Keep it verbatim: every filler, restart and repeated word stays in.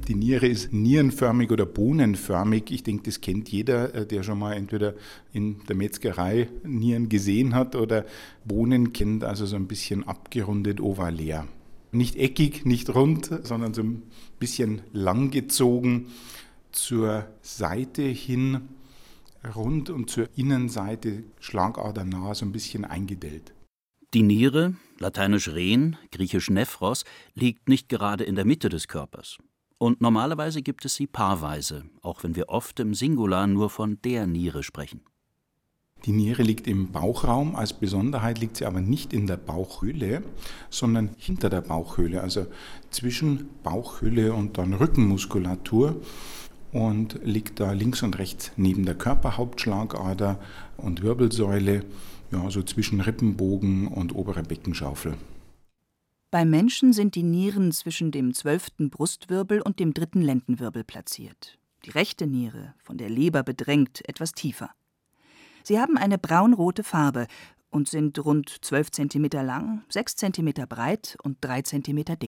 Die Niere ist nierenförmig oder bohnenförmig. Ich denke, das kennt jeder, der schon mal entweder in der Metzgerei Nieren gesehen hat oder Bohnen kennt, also so ein bisschen abgerundet, ovalär. Nicht eckig, nicht rund, sondern so ein bisschen langgezogen, zur Seite hin rund und zur Innenseite schlagadernah so ein bisschen eingedellt. Die Niere, lateinisch Ren, griechisch Nephros, liegt nicht gerade in der Mitte des Körpers. Und normalerweise gibt es sie paarweise, auch wenn wir oft im Singular nur von der Niere sprechen. Die Niere liegt im Bauchraum, als Besonderheit liegt sie aber nicht in der Bauchhöhle, sondern hinter der Bauchhöhle, also zwischen Bauchhöhle und dann Rückenmuskulatur und liegt da links und rechts neben der Körperhauptschlagader und Wirbelsäule, ja, so zwischen Rippenbogen und oberer Beckenschaufel. Beim Menschen sind die Nieren zwischen dem zwölften Brustwirbel und dem dritten Lendenwirbel platziert. Die rechte Niere, von der Leber bedrängt, etwas tiefer. Sie haben eine braunrote Farbe und sind rund zwölf Zentimeter lang, sechs Zentimeter breit und drei Zentimeter dick.